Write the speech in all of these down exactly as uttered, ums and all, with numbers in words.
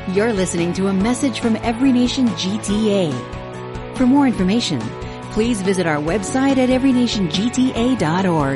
You're listening to a message from Every Nation G T A. For more information, please visit our website at every nation g t a dot org.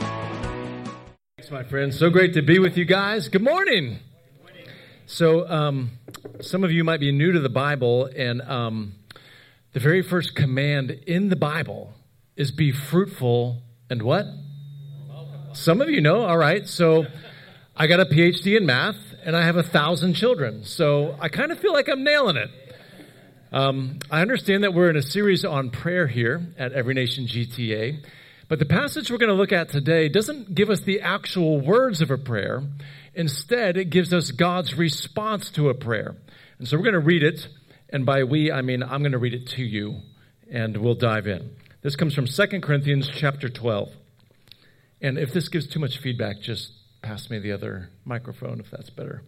Thanks, my friends. So great to be with you guys. Good morning. Good morning. So um, some of you might be new to the Bible, and um, the very first command in the Bible is be fruitful and what? Some of you know. All right. So I got a P H D in math, and I have a thousand children. So I kind of feel like I'm nailing it. Um, I understand that we're in a series on prayer here at Every Nation G T A, but the passage we're going to look at today doesn't give us the actual words of a prayer. Instead, it gives us God's response to a prayer. And so we're going to read it, and by we, I mean I'm going to read it to you, and we'll dive in. This comes from Second Corinthians chapter twelve. And if this gives too much feedback, just pass me the other microphone if that's better.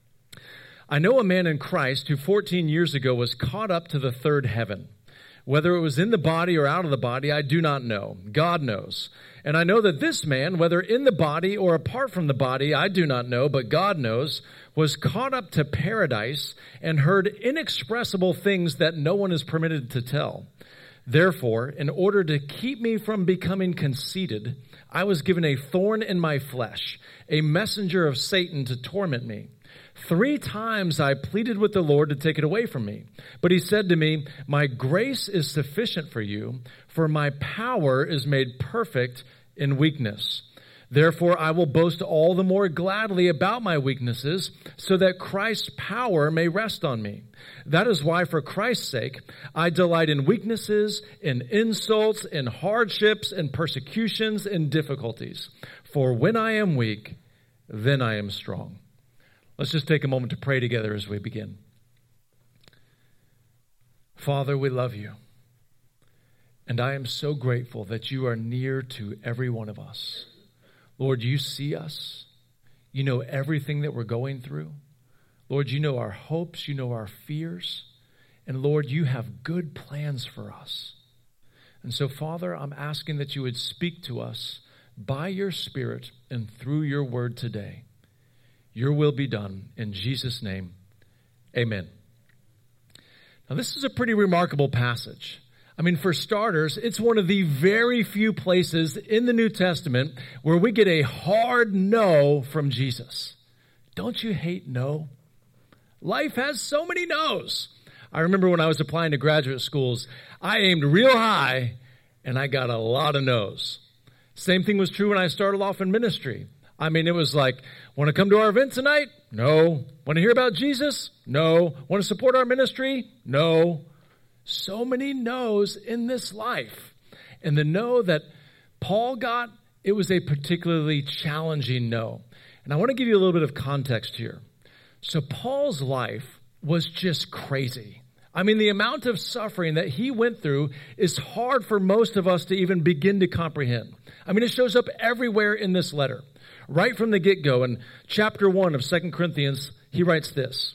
I know a man in Christ who fourteen years ago was caught up to the third heaven. Whether it was in the body or out of the body, I do not know. God knows. And I know that this man, whether in the body or apart from the body, I do not know, but God knows, was caught up to paradise and heard inexpressible things that no one is permitted to tell. Therefore, in order to keep me from becoming conceited, I was given a thorn in my flesh, a messenger of Satan to torment me. Three times I pleaded with the Lord to take it away from me. But he said to me, my grace is sufficient for you, for my power is made perfect in weakness. Therefore, I will boast all the more gladly about my weaknesses, so that Christ's power may rest on me. That is why, for Christ's sake, I delight in weaknesses, in insults, in hardships, in persecutions, in difficulties. For when I am weak, then I am strong. Let's just take a moment to pray together as we begin. Father, we love you. And I am so grateful that you are near to every one of us. Lord, you see us. You know everything that we're going through. Lord, you know our hopes. You know our fears. And Lord, you have good plans for us. And so, Father, I'm asking that you would speak to us by your Spirit and through your word today. Your will be done. In Jesus' name, amen. Now, this is a pretty remarkable passage. I mean, for starters, it's one of the very few places in the New Testament where we get a hard no from Jesus. Don't you hate no? Life has so many no's. I remember when I was applying to graduate schools, I aimed real high and I got a lot of no's. Same thing was true when I started off in ministry. I mean, it was like, want to come to our event tonight? No. Want to hear about Jesus? No. Want to support our ministry? No. So many no's in this life. And the no that Paul got, it was a particularly challenging no. And I want to give you a little bit of context here. So Paul's life was just crazy. I mean, the amount of suffering that he went through is hard for most of us to even begin to comprehend. I mean, it shows up everywhere in this letter. Right from the get-go, in chapter one of Second Corinthians, he writes this.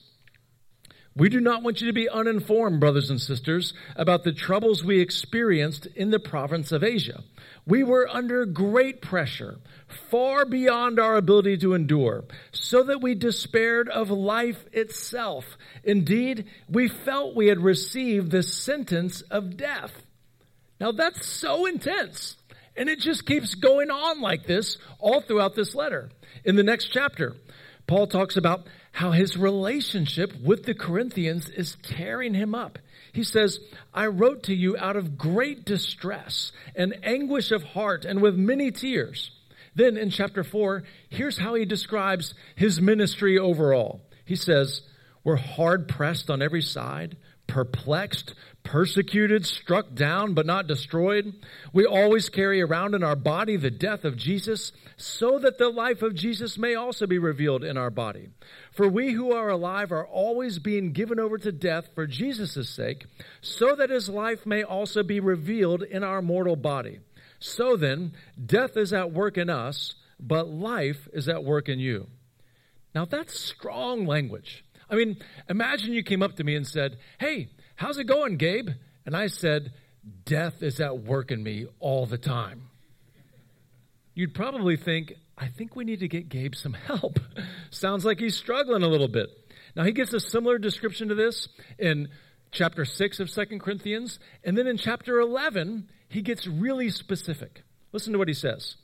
We do not want you to be uninformed, brothers and sisters, about the troubles we experienced in the province of Asia. We were under great pressure, far beyond our ability to endure, so that we despaired of life itself. Indeed, we felt we had received the sentence of death. Now that's so intense. And it just keeps going on like this all throughout this letter. In the next chapter, Paul talks about how his relationship with the Corinthians is tearing him up. He says, I wrote to you out of great distress and anguish of heart and with many tears. Then in chapter four, here's how he describes his ministry overall. He says, we're hard pressed on every side, perplexed, persecuted, struck down, but not destroyed. We always carry around in our body the death of Jesus, so that the life of Jesus may also be revealed in our body. For we who are alive are always being given over to death for Jesus' sake, so that his life may also be revealed in our mortal body. So then, death is at work in us, but life is at work in you. Now that's strong language. I mean, imagine you came up to me and said, hey, how's it going, Gabe? And I said, death is at work in me all the time. You'd probably think, I think we need to get Gabe some help. Sounds like he's struggling a little bit. Now, he gives a similar description to this in chapter six of Second Corinthians. And then in chapter eleven, he gets really specific. Listen to what he says.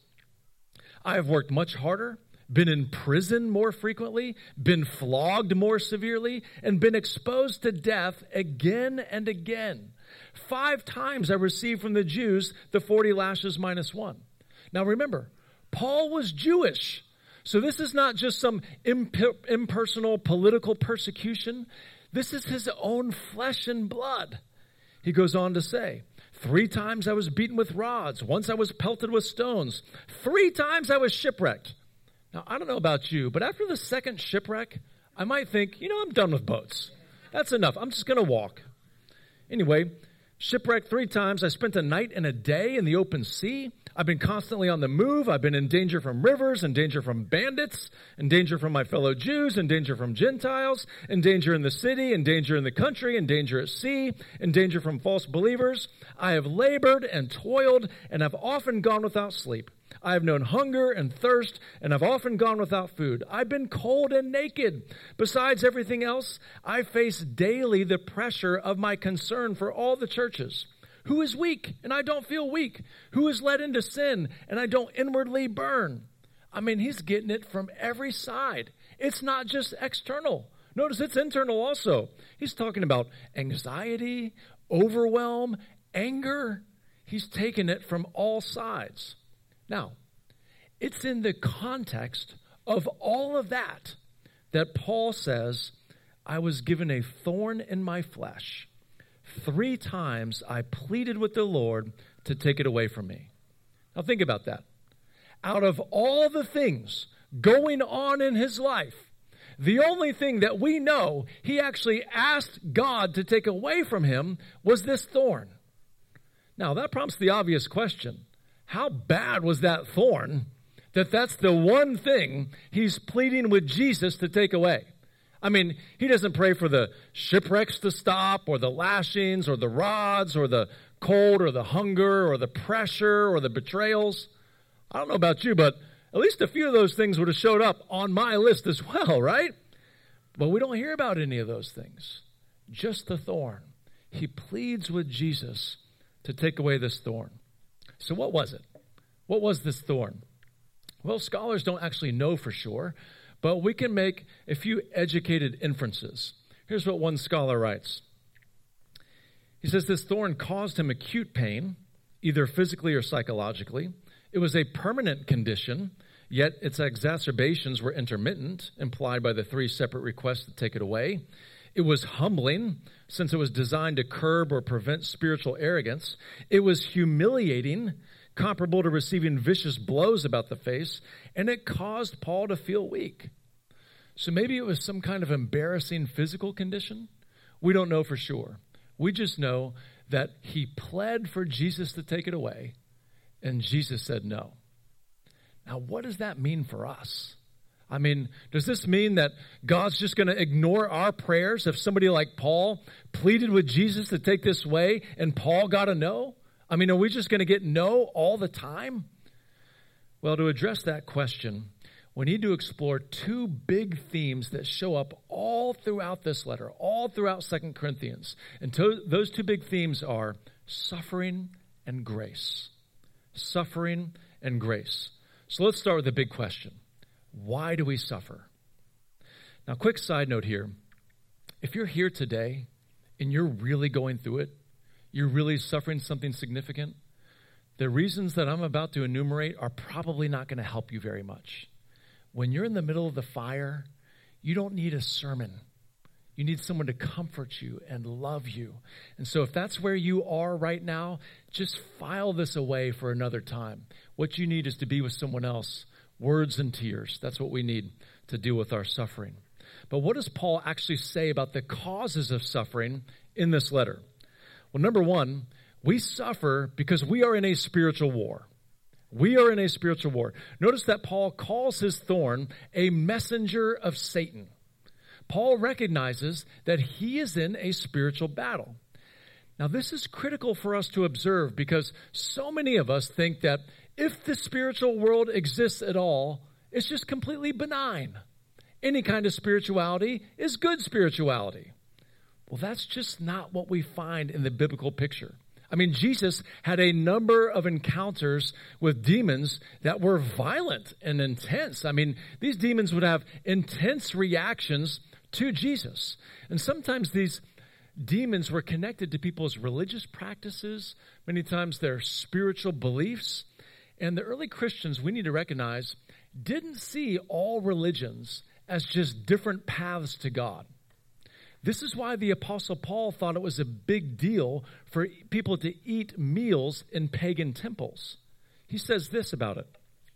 I have worked much harder, been in prison more frequently, been flogged more severely, and been exposed to death again and again. Five times I received from the Jews the forty lashes minus one. Now remember, Paul was Jewish. So this is not just some imp- impersonal political persecution. This is his own flesh and blood. He goes on to say, three times I was beaten with rods. Once I was pelted with stones. Three times I was shipwrecked. Now, I don't know about you, but after the second shipwreck, I might think, you know, I'm done with boats. That's enough. I'm just going to walk. Anyway, shipwrecked three times. I spent a night and a day in the open sea. I've been constantly on the move. I've been in danger from rivers, in danger from bandits, in danger from my fellow Jews, in danger from Gentiles, in danger in the city, in danger in the country, in danger at sea, in danger from false believers. I have labored and toiled, and have often gone without sleep. I have known hunger and thirst, and have often gone without food. I've been cold and naked. Besides everything else, I face daily the pressure of my concern for all the churches. Who is weak, and I don't feel weak? Who is led into sin, and I don't inwardly burn? I mean, he's getting it from every side. It's not just external. Notice it's internal also. He's talking about anxiety, overwhelm, anger. He's taking it from all sides. Now, it's in the context of all of that that Paul says, I was given a thorn in my flesh. Three times I pleaded with the Lord to take it away from me. Now think about that. Out of all the things going on in his life, the only thing that we know he actually asked God to take away from him was this thorn. Now that prompts the obvious question. How bad was that thorn that that's the one thing he's pleading with Jesus to take away? I mean, he doesn't pray for the shipwrecks to stop, or the lashings, or the rods, or the cold, or the hunger, or the pressure, or the betrayals. I don't know about you, but at least a few of those things would have showed up on my list as well, right? But we don't hear about any of those things. Just the thorn. He pleads with Jesus to take away this thorn. So what was it? What was this thorn? Well, scholars don't actually know for sure, but we can make a few educated inferences. Here's what one scholar writes. He says this thorn caused him acute pain, either physically or psychologically. It was a permanent condition, yet its exacerbations were intermittent, implied by the three separate requests to take it away. It was humbling, since it was designed to curb or prevent spiritual arrogance. It was humiliating, comparable to receiving vicious blows about the face, and it caused Paul to feel weak. So maybe it was some kind of embarrassing physical condition. We don't know for sure. We just know that he pled for Jesus to take it away, and Jesus said no. Now, what does that mean for us? I mean, does this mean that God's just going to ignore our prayers if somebody like Paul pleaded with Jesus to take this away and Paul got a no? I mean, are we just going to get no all the time? Well, to address that question, we need to explore two big themes that show up all throughout this letter, all throughout Second Corinthians. And to, those two big themes are suffering and grace. Suffering and grace. So let's start with the big question. Why do we suffer? Now, quick side note here. If you're here today and you're really going through it, you're really suffering something significant, the reasons that I'm about to enumerate are probably not going to help you very much. When you're in the middle of the fire, you don't need a sermon. You need someone to comfort you and love you. And so if that's where you are right now, just file this away for another time. What you need is to be with someone else. Words and tears. That's what we need to deal with our suffering. But what does Paul actually say about the causes of suffering in this letter? Well, number one, we suffer because we are in a spiritual war. We are in a spiritual war. Notice that Paul calls his thorn a messenger of Satan. Paul recognizes that he is in a spiritual battle. Now, this is critical for us to observe because so many of us think that if the spiritual world exists at all, it's just completely benign. Any kind of spirituality is good spirituality. Well, that's just not what we find in the biblical picture. I mean, Jesus had a number of encounters with demons that were violent and intense. I mean, these demons would have intense reactions to Jesus. And sometimes these demons were connected to people's religious practices, many times their spiritual beliefs. And the early Christians, we need to recognize, didn't see all religions as just different paths to God. This is why the Apostle Paul thought it was a big deal for people to eat meals in pagan temples. He says this about it.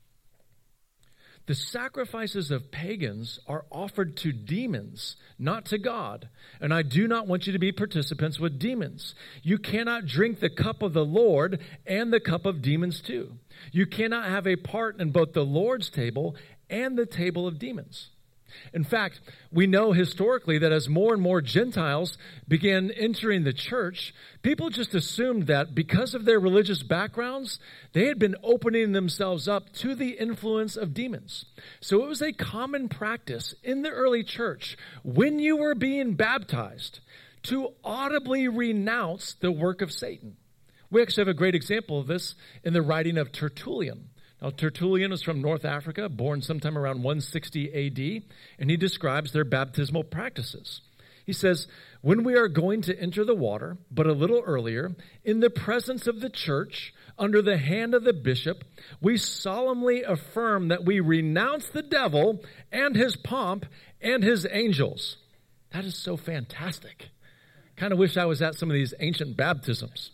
The sacrifices of pagans are offered to demons, not to God. And I do not want you to be participants with demons. You cannot drink the cup of the Lord and the cup of demons too. You cannot have a part in both the Lord's table and the table of demons. In fact, we know historically that as more and more Gentiles began entering the church, people just assumed that because of their religious backgrounds, they had been opening themselves up to the influence of demons. So it was a common practice in the early church, when you were being baptized, to audibly renounce the work of Satan. We actually have a great example of this in the writing of Tertullian. Now, Tertullian is from North Africa, born sometime around one sixty A D, and he describes their baptismal practices. He says, when we are going to enter the water, but a little earlier, in the presence of the church, under the hand of the bishop, we solemnly affirm that we renounce the devil and his pomp and his angels. That is so fantastic. Kind of wish I was at some of these ancient baptisms.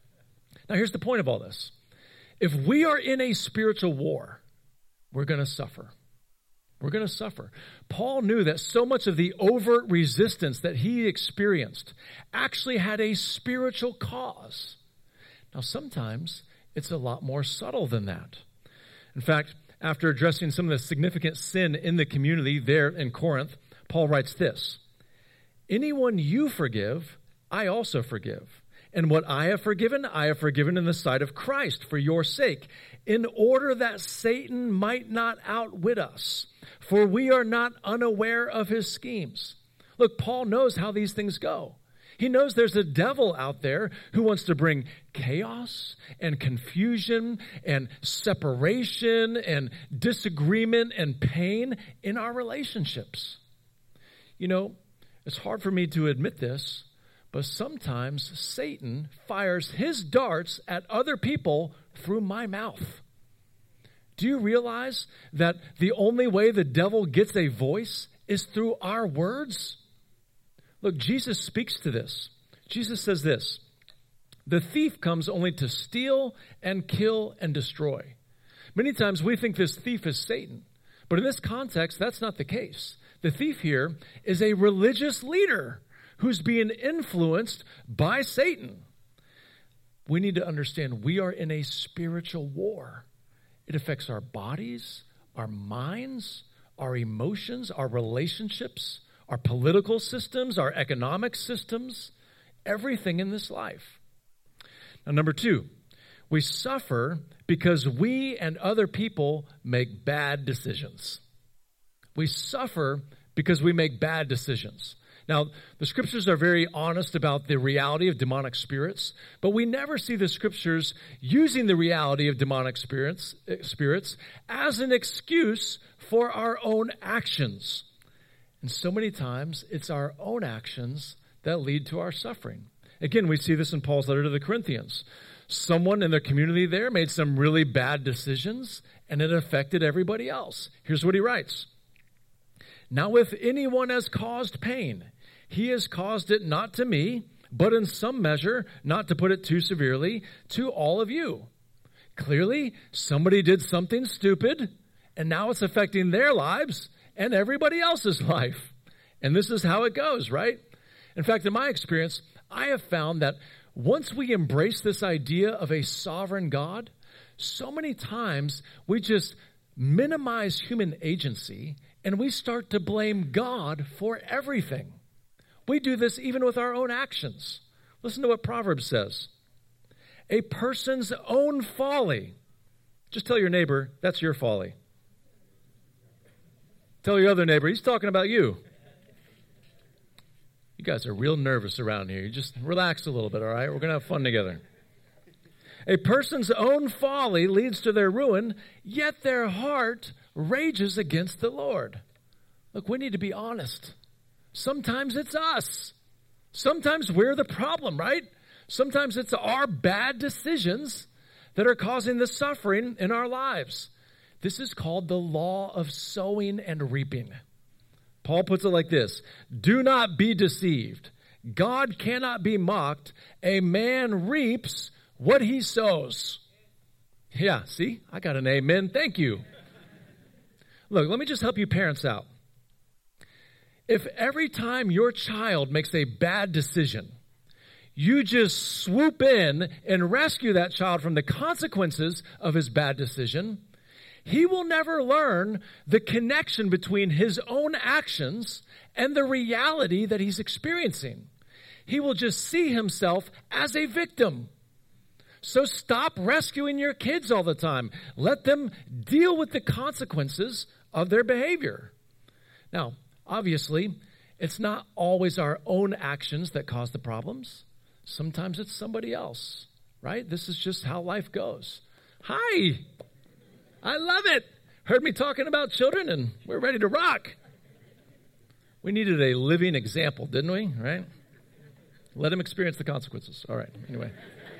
Now, here's the point of all this. If we are in a spiritual war, we're going to suffer. We're going to suffer. Paul knew that so much of the overt resistance that he experienced actually had a spiritual cause. Now, sometimes it's a lot more subtle than that. In fact, after addressing some of the significant sin in the community there in Corinth, Paul writes this, anyone you forgive, I also forgive. And what I have forgiven, I have forgiven in the sight of Christ for your sake, in order that Satan might not outwit us, for we are not unaware of his schemes. Look, Paul knows how these things go. He knows there's a devil out there who wants to bring chaos and confusion and separation and disagreement and pain in our relationships. You know, it's hard for me to admit this, but sometimes Satan fires his darts at other people through my mouth. Do you realize that the only way the devil gets a voice is through our words? Look, Jesus speaks to this. Jesus says this, the thief comes only to steal and kill and destroy. Many times we think this thief is Satan, but in this context, that's not the case. The thief here is a religious leader who's being influenced by Satan. We need to understand we are in a spiritual war. It affects our bodies, our minds, our emotions, our relationships, our political systems, our economic systems, everything in this life. Now, number two, we suffer because we and other people make bad decisions. We suffer because we make bad decisions. Now, the scriptures are very honest about the reality of demonic spirits, but we never see the scriptures using the reality of demonic spirits, spirits as an excuse for our own actions. And so many times, it's our own actions that lead to our suffering. Again, we see this in Paul's letter to the Corinthians. Someone in the community there made some really bad decisions, and it affected everybody else. Here's what he writes. Now, if anyone has caused pain, he has caused it not to me, but in some measure, not to put it too severely, to all of you. Clearly, somebody did something stupid, and now it's affecting their lives and everybody else's life. And this is how it goes, right? In fact, in my experience, I have found that once we embrace this idea of a sovereign God, so many times we just minimize human agency and we start to blame God for everything. We do this even with our own actions. Listen to what Proverbs says. A person's own folly. Just tell your neighbor, that's your folly. Tell your other neighbor, he's talking about you. You guys are real nervous around here. You just relax a little bit, all right? We're going to have fun together. A person's own folly leads to their ruin, yet their heart rages against the Lord. Look, we need to be honest. Sometimes it's us. Sometimes we're the problem, right? Sometimes it's our bad decisions that are causing the suffering in our lives. This is called the law of sowing and reaping. Paul puts it like this: do not be deceived. God cannot be mocked. A man reaps what he sows. Yeah, see? I got an amen. Thank you. Look, let me just help you parents out. If every time your child makes a bad decision, you just swoop in and rescue that child from the consequences of his bad decision, he will never learn the connection between his own actions and the reality that he's experiencing. He will just see himself as a victim. So stop rescuing your kids all the time. Let them deal with the consequences of their behavior. Now, obviously, it's not always our own actions that cause the problems. Sometimes it's somebody else, right? This is just how life goes. Hi, I love it. Heard me talking about children and we're ready to rock. We needed a living example, didn't we? Right? Let him experience the consequences. All right, anyway.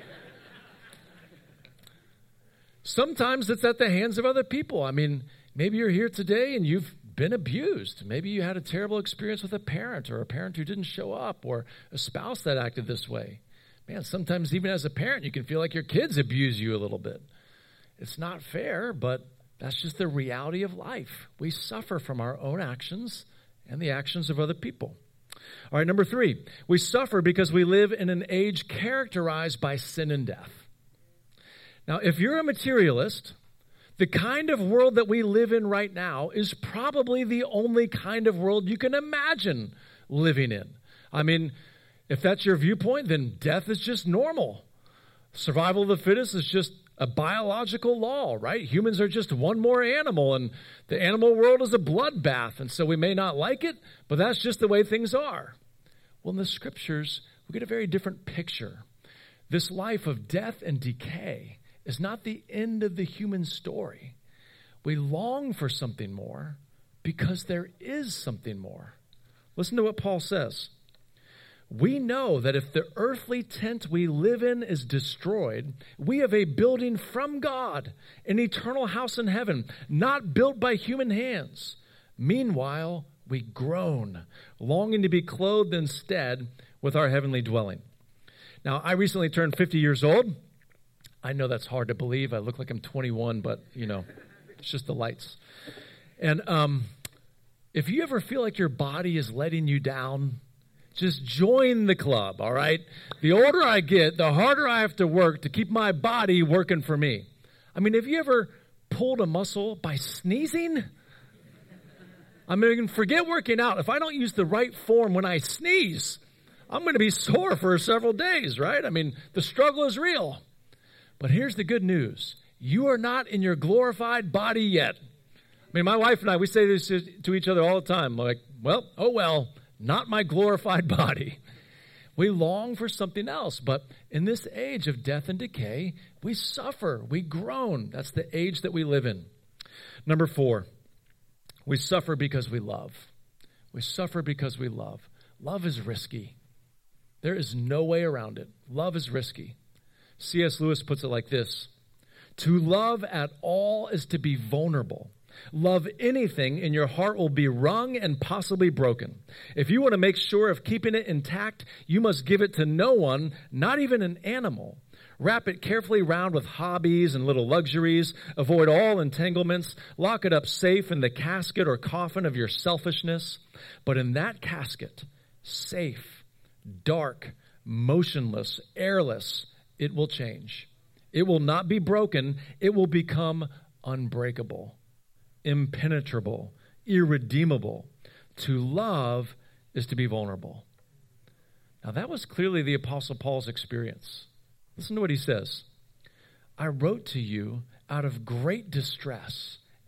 Sometimes it's at the hands of other people. I mean, maybe you're here today and you've been abused. Maybe you had a terrible experience with a parent or a parent who didn't show up or a spouse that acted this way. Man, sometimes even as a parent, you can feel like your kids abuse you a little bit. It's not fair, but that's just the reality of life. We suffer from our own actions and the actions of other people. All right, number three, we suffer because we live in an age characterized by sin and death. Now, if you're a materialist, the kind of world that we live in right now is probably the only kind of world you can imagine living in. I mean, if that's your viewpoint, then death is just normal. Survival of the fittest is just a biological law, right? Humans are just one more animal, and the animal world is a bloodbath, and so we may not like it, but that's just the way things are. Well, in the scriptures, we get a very different picture. This life of death and decay is not the end of the human story. We long for something more because there is something more. Listen to what Paul says. We know that if the earthly tent we live in is destroyed, we have a building from God, an eternal house in heaven, not built by human hands. Meanwhile, we groan, longing to be clothed instead with our heavenly dwelling. Now, I recently turned fifty years old. I know that's hard to believe. I look like I'm twenty-one, but, you know, it's just the lights. And um, if you ever feel like your body is letting you down, just join the club, all right? The older I get, the harder I have to work to keep my body working for me. I mean, have you ever pulled a muscle by sneezing? I mean, forget working out. If I don't use the right form when I sneeze, I'm going to be sore for several days, right? I mean, the struggle is real. But here's the good news. You are not in your glorified body yet. I mean, my wife and I, we say this to each other all the time. Like, well, oh well, not my glorified body. We long for something else. But in this age of death and decay, we suffer, we groan. That's the age that we live in. Number four, we suffer because we love. We suffer because we love. Love is risky. There is no way around it. Love is risky. C S Lewis puts it like this: to love at all is to be vulnerable. Love anything and your heart will be wrung and possibly broken. If you want to make sure of keeping it intact, you must give it to no one, not even an animal. Wrap it carefully round with hobbies and little luxuries. Avoid all entanglements. Lock it up safe in the casket or coffin of your selfishness. But in that casket, safe, dark, motionless, airless, it will change. It will not be broken. It will become unbreakable, impenetrable, irredeemable. To love is to be vulnerable. Now, that was clearly the Apostle Paul's experience. Listen to what he says. I wrote to you out of great distress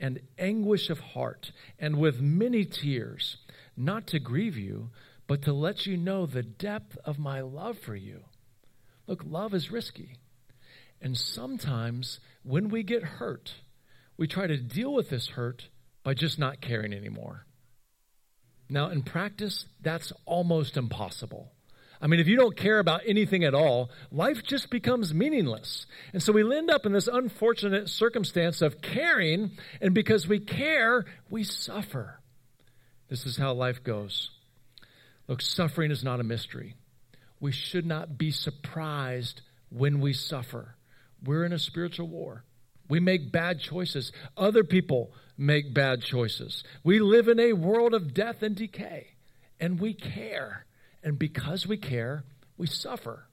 and anguish of heart, and with many tears, not to grieve you, but to let you know the depth of my love for you. Look, love is risky. And sometimes when we get hurt, we try to deal with this hurt by just not caring anymore. Now, in practice, that's almost impossible. I mean, if you don't care about anything at all, life just becomes meaningless. And so we end up in this unfortunate circumstance of caring, and because we care, we suffer. This is how life goes. Look, suffering is not a mystery. We should not be surprised when we suffer. We're in a spiritual war. We make bad choices. Other people make bad choices. We live in a world of death and decay, and we care. And because we care, we suffer.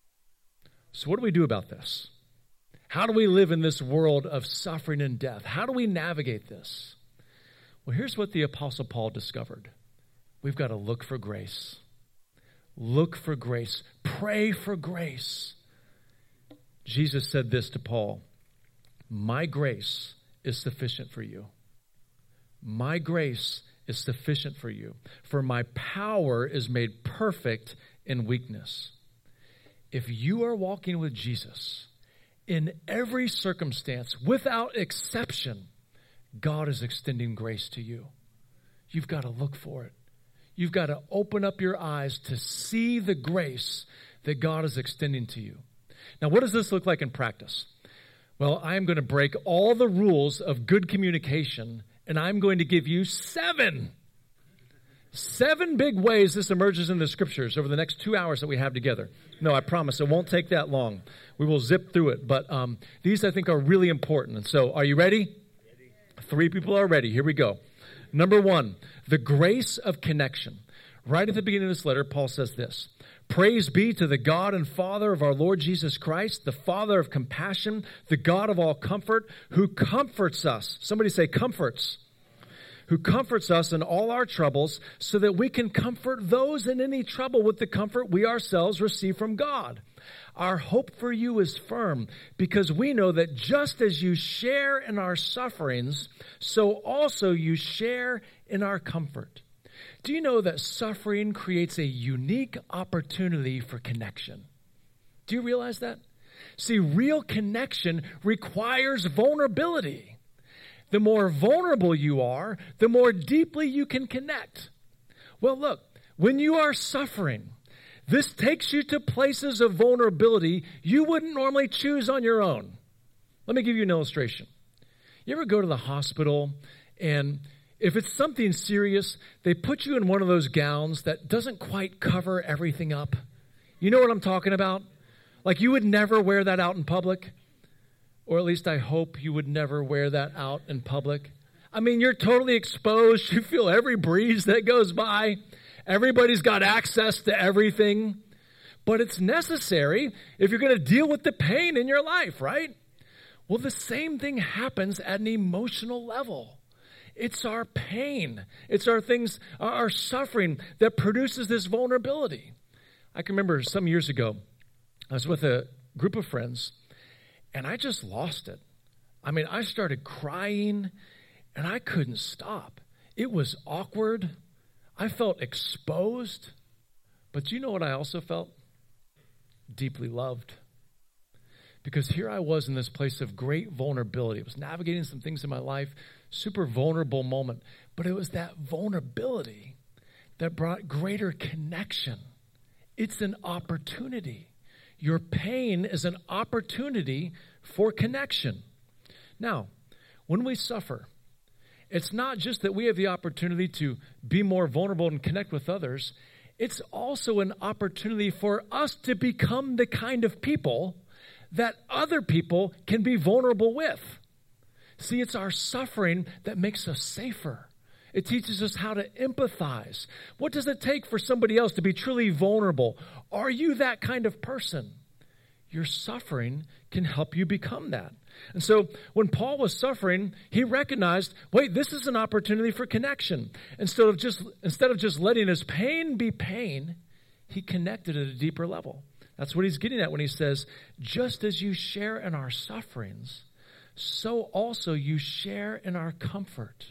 So what do we do about this? How do we live in this world of suffering and death? How do we navigate this? Well, here's what the Apostle Paul discovered. We've got to look for grace. Look for grace. Pray for grace. Jesus said this to Paul, my grace is sufficient for you. My grace is sufficient for you, for my power is made perfect in weakness. If you are walking with Jesus, in every circumstance, without exception, God is extending grace to you. You've got to look for it. You've got to open up your eyes to see the grace that God is extending to you. Now, what does this look like in practice? Well, I'm going to break all the rules of good communication, and I'm going to give you seven, seven big ways this emerges in the scriptures over the next two hours that we have together. No, I promise it won't take that long. We will zip through it, but um, these I think are really important. And so, are you ready? Ready. Three people are ready. Here we go. Number one, the grace of connection. Right at the beginning of this letter, Paul says this, praise be to the God and Father of our Lord Jesus Christ, the Father of compassion, the God of all comfort, who comforts us. Somebody say comforts. Who comforts us in all our troubles so that we can comfort those in any trouble with the comfort we ourselves receive from God. Our hope for you is firm because we know that just as you share in our sufferings, so also you share in our comfort. Do you know that suffering creates a unique opportunity for connection? Do you realize that? See, real connection requires vulnerability. The more vulnerable you are, the more deeply you can connect. Well, look, when you are suffering, this takes you to places of vulnerability you wouldn't normally choose on your own. Let me give you an illustration. You ever go to the hospital, and if it's something serious, they put you in one of those gowns that doesn't quite cover everything up? You know what I'm talking about? Like you would never wear that out in public. Or at least I hope you would never wear that out in public. I mean, you're totally exposed. You feel every breeze that goes by. Everybody's got access to everything. But it's necessary if you're going to deal with the pain in your life, right? Well, the same thing happens at an emotional level. It's our pain. It's our things, our suffering that produces this vulnerability. I can remember some years ago, I was with a group of friends, and I just lost it. I mean, I started crying, and I couldn't stop. It was awkward. I felt exposed. But do you know what I also felt? Deeply loved. Because here I was in this place of great vulnerability. I was navigating some things in my life, super vulnerable moment. But it was that vulnerability that brought greater connection. It's an opportunity. Your pain is an opportunity for connection. Now, when we suffer, it's not just that we have the opportunity to be more vulnerable and connect with others. It's also an opportunity for us to become the kind of people that other people can be vulnerable with. See, it's our suffering that makes us safer. It teaches us how to empathize. What does it take for somebody else to be truly vulnerable? Are you that kind of person? Your suffering can help you become that. And so when Paul was suffering, he recognized, wait, this is an opportunity for connection. Instead of just, instead of just letting his pain be pain, he connected at a deeper level. That's what he's getting at when he says, just as you share in our sufferings, so also you share in our comfort.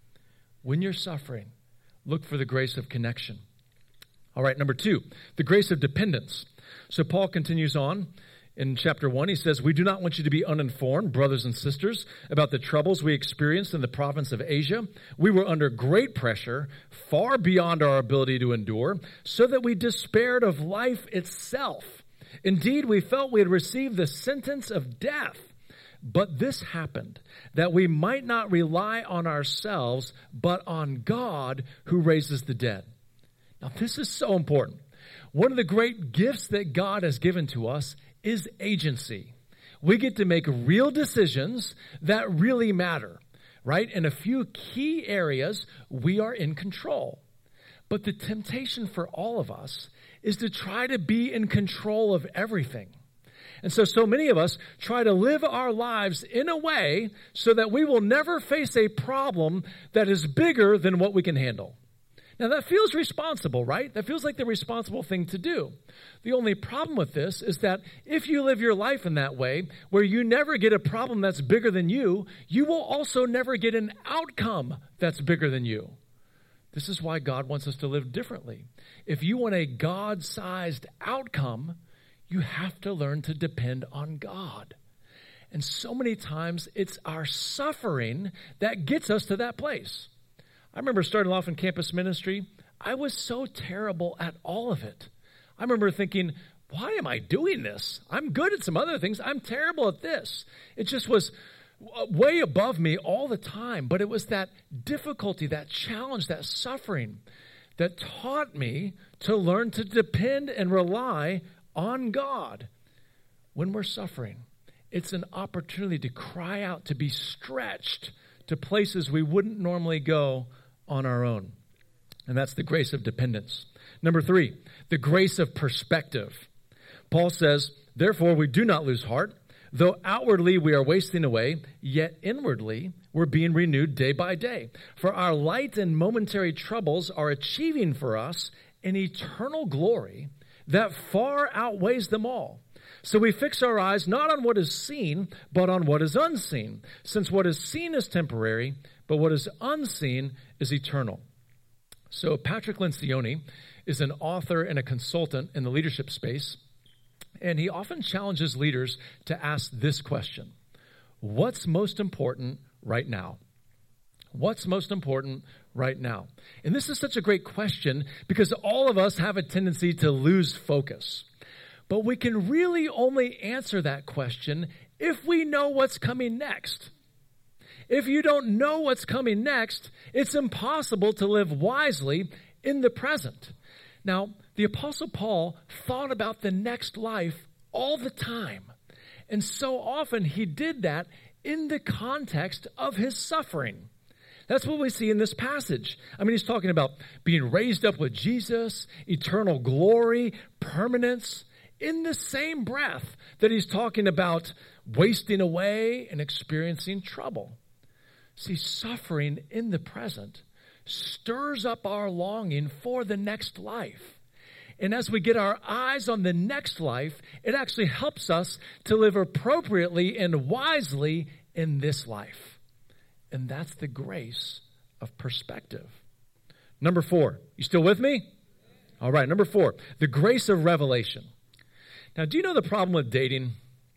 When you're suffering, look for the grace of connection. All right, number two, the grace of dependence. So Paul continues on. In chapter one, he says, we do not want you to be uninformed, brothers and sisters, about the troubles we experienced in the province of Asia. We were under great pressure, far beyond our ability to endure, so that we despaired of life itself. Indeed, we felt we had received the sentence of death. But this happened, that we might not rely on ourselves, but on God who raises the dead. Now, this is so important. One of the great gifts that God has given to us is agency. We get to make real decisions that really matter, right? In a few key areas, we are in control. But the temptation for all of us is to try to be in control of everything. And so, so many of us try to live our lives in a way so that we will never face a problem that is bigger than what we can handle. Now, that feels responsible, right? That feels like the responsible thing to do. The only problem with this is that if you live your life in that way, where you never get a problem that's bigger than you, you will also never get an outcome that's bigger than you. This is why God wants us to live differently. If you want a God-sized outcome, you have to learn to depend on God. And so many times, it's our suffering that gets us to that place. I remember starting off in campus ministry. I was so terrible at all of it. I remember thinking, why am I doing this? I'm good at some other things. I'm terrible at this. It just was way above me all the time. But it was that difficulty, that challenge, that suffering that taught me to learn to depend and rely on God. When we're suffering, it's an opportunity to cry out, to be stretched to places we wouldn't normally go on our own. And that's the grace of dependence. Number three, the grace of perspective. Paul says, therefore we do not lose heart. Though outwardly we are wasting away, yet inwardly we're being renewed day by day. For our light and momentary troubles are achieving for us an eternal glory that far outweighs them all. So we fix our eyes not on what is seen, but on what is unseen, since what is seen is temporary, but what is unseen is eternal. So Patrick Lencioni is an author and a consultant in the leadership space, and he often challenges leaders to ask this question: what's most important right now? What's most important right now? And this is such a great question because all of us have a tendency to lose focus. But we can really only answer that question if we know what's coming next. If you don't know what's coming next, it's impossible to live wisely in the present. Now, the Apostle Paul thought about the next life all the time. And so often he did that in the context of his suffering. That's what we see in this passage. I mean, he's talking about being raised up with Jesus, eternal glory, permanence, in the same breath that he's talking about wasting away and experiencing trouble. See, suffering in the present stirs up our longing for the next life. And as we get our eyes on the next life, it actually helps us to live appropriately and wisely in this life. And that's the grace of perspective. Number four, you still with me? All right, number four, the grace of revelation. Now, do you know the problem with dating?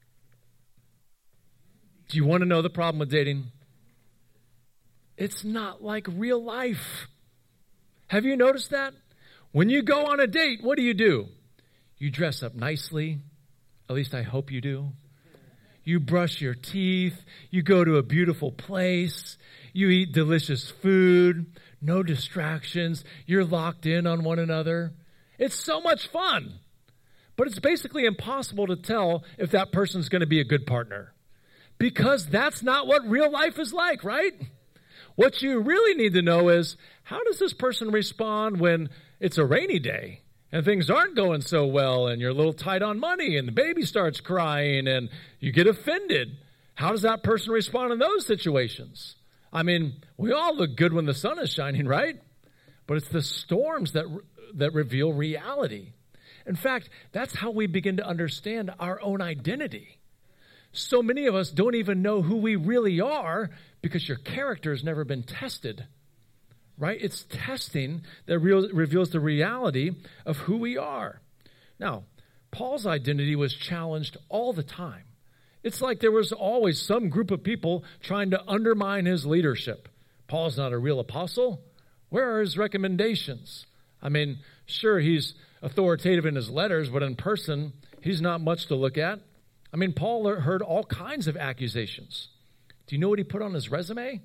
Do you want to know the problem with dating? It's not like real life. Have you noticed that? When you go on a date, what do you do? You dress up nicely. At least I hope you do. You brush your teeth. You go to a beautiful place. You eat delicious food. No distractions. You're locked in on one another. It's so much fun. But it's basically impossible to tell if that person's going to be a good partner. Because that's not what real life is like, right? What you really need to know is, how does this person respond when it's a rainy day and things aren't going so well and you're a little tight on money and the baby starts crying and you get offended? How does that person respond in those situations? I mean, we all look good when the sun is shining, right? But it's the storms that that reveal reality. In fact, that's how we begin to understand our own identity. So many of us don't even know who we really are because your character has never been tested, right? It's testing that re- reveals the reality of who we are. Now, Paul's identity was challenged all the time. It's like there was always some group of people trying to undermine his leadership. Paul's not a real apostle. Where are his recommendations? I mean, sure, he's authoritative in his letters, but in person, he's not much to look at. I mean, Paul heard all kinds of accusations. Do you know what he put on his resume?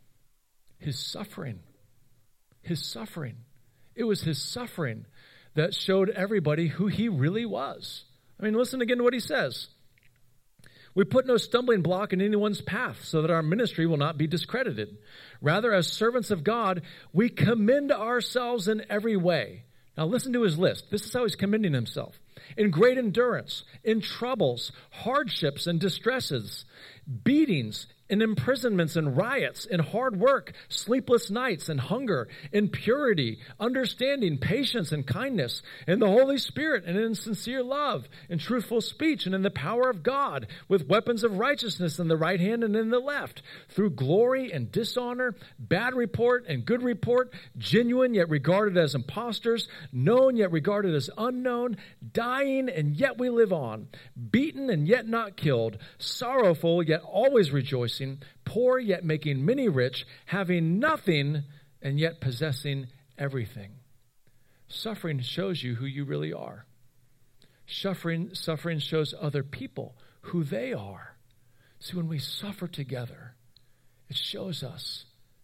His suffering. His suffering. It was his suffering that showed everybody who he really was. I mean, listen again to what he says. We put no stumbling block in anyone's path so that our ministry will not be discredited. Rather, as servants of God, we commend ourselves in every way. Now listen to his list. This is how he's commending himself. In great endurance, in troubles, hardships and distresses, beatings, in imprisonments and riots, in hard work, sleepless nights and hunger, in purity, understanding, patience and kindness, in the Holy Spirit and in sincere love, in truthful speech and in the power of God, with weapons of righteousness in the right hand and in the left, through glory and dishonor, bad report and good report, genuine yet regarded as impostors, known yet regarded as unknown, dying and yet we live on, beaten and yet not killed, sorrowful yet always rejoicing, poor yet making many rich, having nothing and yet possessing everything. Suffering shows you who you really are. Suffering, suffering shows other people who they are. See, when we suffer together, it shows us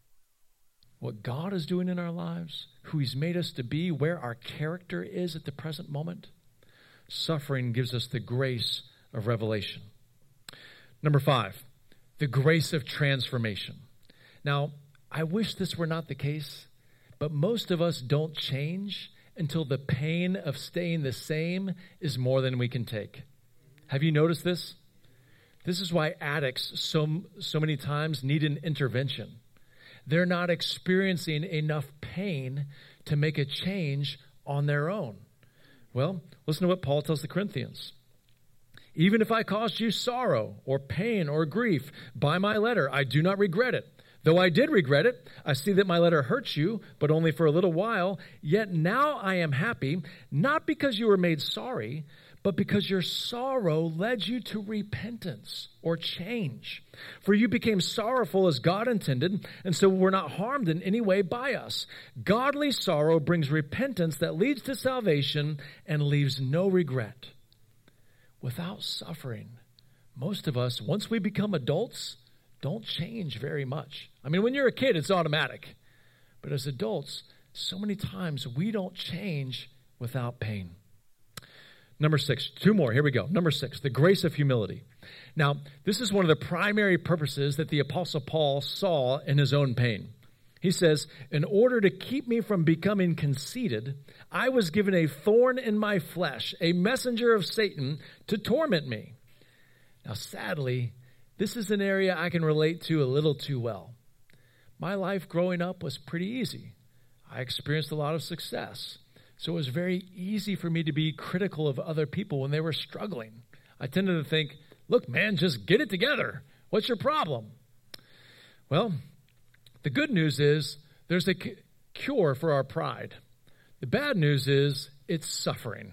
what God is doing in our lives, who he's made us to be, where our character is at the present moment. Suffering gives us the grace of revelation. Number five, the grace of transformation. Now, I wish this were not the case, but most of us don't change until the pain of staying the same is more than we can take. Have you noticed this? This is why addicts so, so many times need an intervention. They're not experiencing enough pain to make a change on their own. Well, listen to what Paul tells the Corinthians. Even if I caused you sorrow or pain or grief by my letter, I do not regret it. Though I did regret it, I see that my letter hurts you, but only for a little while. Yet now I am happy, not because you were made sorry, but because your sorrow led you to repentance or change. For you became sorrowful as God intended, and so were not harmed in any way by us. Godly sorrow brings repentance that leads to salvation and leaves no regret. Without suffering, most of us, once we become adults, don't change very much. I mean, when you're a kid, it's automatic. But as adults, so many times we don't change without pain. Number six, two more. Here we go. Number six, the grace of humility. Now, this is one of the primary purposes that the Apostle Paul saw in his own pain. He says, in order to keep me from becoming conceited, I was given a thorn in my flesh, a messenger of Satan to torment me. Now, sadly, this is an area I can relate to a little too well. My life growing up was pretty easy. I experienced a lot of success. So it was very easy for me to be critical of other people when they were struggling. I tended to think, look, man, just get it together. What's your problem? Well, the good news is there's a c- cure for our pride. The bad news is it's suffering.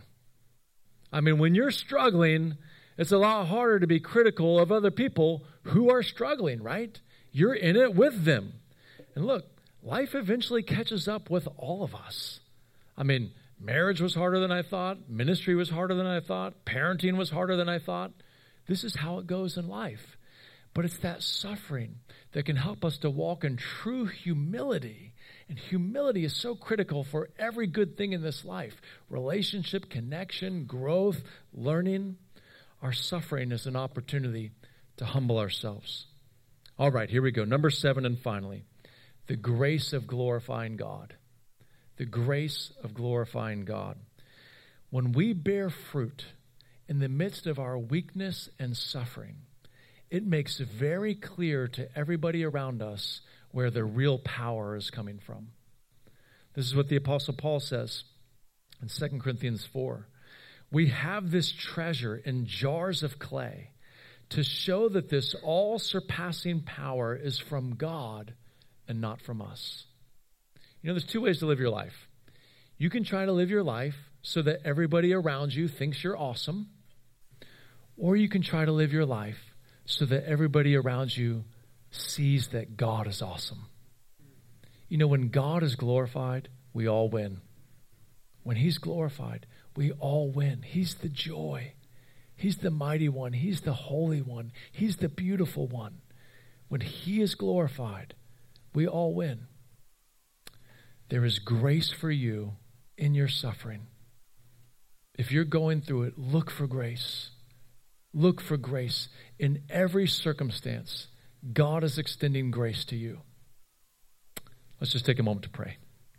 I mean, when you're struggling, it's a lot harder to be critical of other people who are struggling, right? You're in it with them. And look, life eventually catches up with all of us. I mean, marriage was harder than I thought. Ministry was harder than I thought. Parenting was harder than I thought. This is how it goes in life. But it's that suffering that can help us to walk in true humility. And humility is so critical for every good thing in this life. Relationship, connection, growth, learning. Our suffering is an opportunity to humble ourselves. All right, here we go. Number seven and finally, the grace of glorifying God. The grace of glorifying God. When we bear fruit in the midst of our weakness and suffering, it makes it very clear to everybody around us where the real power is coming from. This is what the Apostle Paul says in Second Corinthians four. We have this treasure in jars of clay to show that this all-surpassing power is from God and not from us. You know, there's two ways to live your life. You can try to live your life so that everybody around you thinks you're awesome, or you can try to live your life so that everybody around you sees that God is awesome. You know, when God is glorified, we all win. When he's glorified, we all win. He's the joy. He's the mighty one. He's the holy one. He's the beautiful one. When he is glorified, we all win. There is grace for you in your suffering. If you're going through it, look for grace. Look for grace. In every circumstance, God is extending grace to you. Let's just take a moment to pray.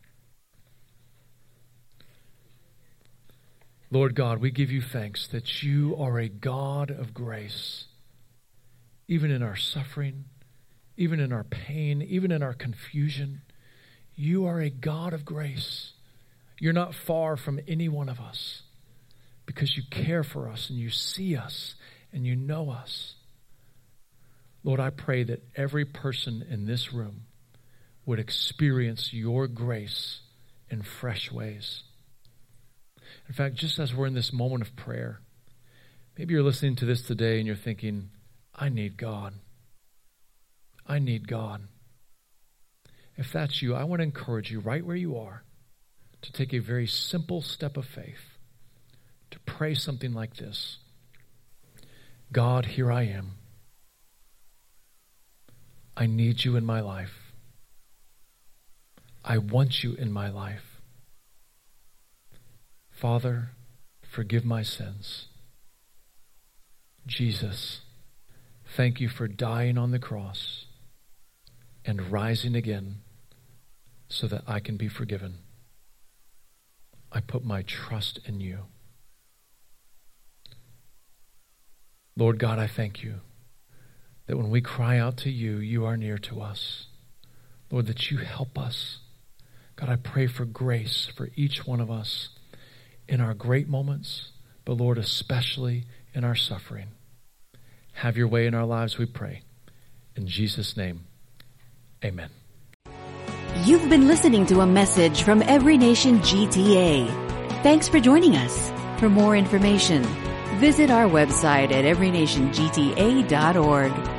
Lord God, we give you thanks that you are a God of grace. Even in our suffering, even in our pain, even in our confusion, you are a God of grace. You're not far from any one of us because you care for us and you see us and you know us. Lord, I pray that every person in this room would experience your grace in fresh ways. In fact, just as we're in this moment of prayer, maybe you're listening to this today and you're thinking, I need God. I need God. If that's you, I want to encourage you right where you are to take a very simple step of faith, to pray something like this. God, here I am. I need you in my life. I want you in my life. Father, forgive my sins. Jesus, thank you for dying on the cross and rising again so that I can be forgiven. I put my trust in you. Lord God, I thank you that when we cry out to you, you are near to us. Lord, that you help us. God, I pray for grace for each one of us in our great moments, but Lord, especially in our suffering. Have your way in our lives, we pray. In Jesus' name, amen. You've been listening to a message from Every Nation G T A. Thanks for joining us. For more information, visit our website at every nation g t a dot org.